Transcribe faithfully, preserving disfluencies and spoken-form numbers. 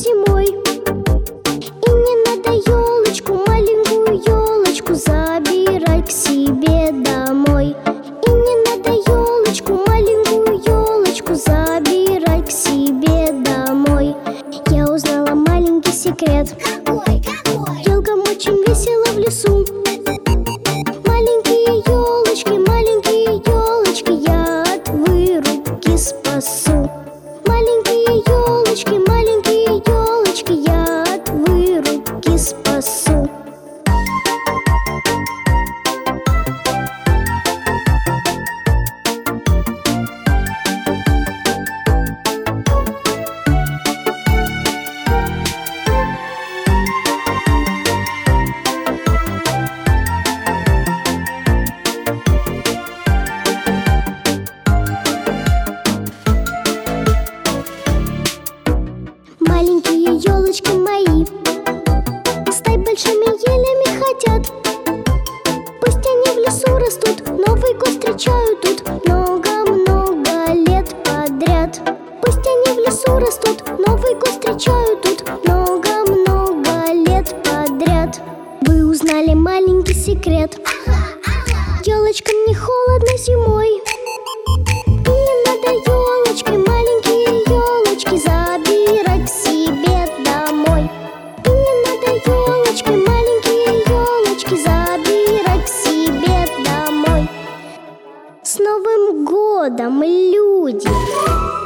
зимой. И не надо елочку, маленькую елочку, забирать к себе домой. И не надо елочку, маленькую елочку, забирать к себе домой. Я узнала маленький секрет. Какой, какой? Елкам очень весело в лесу. Маленькие елочки, маленькие елочки, я от вырубки спасу. Маленькие елочки, маленькие елочки, я от вырубки спасу. Маленькие елочки мои, стать большими елями хотят. Пусть они в лесу растут, Новый год встречают тут много-много лет подряд. Пусть они в лесу растут, Новый год встречают тут много-много лет подряд. Вы узнали маленький секрет. Елочкам не холодно зимой. И не надо елочки, маленькие елочки, забирать к себе домой. И не надо елочки, маленькие елочки, забирать к себе домой. С Новым годом, люди!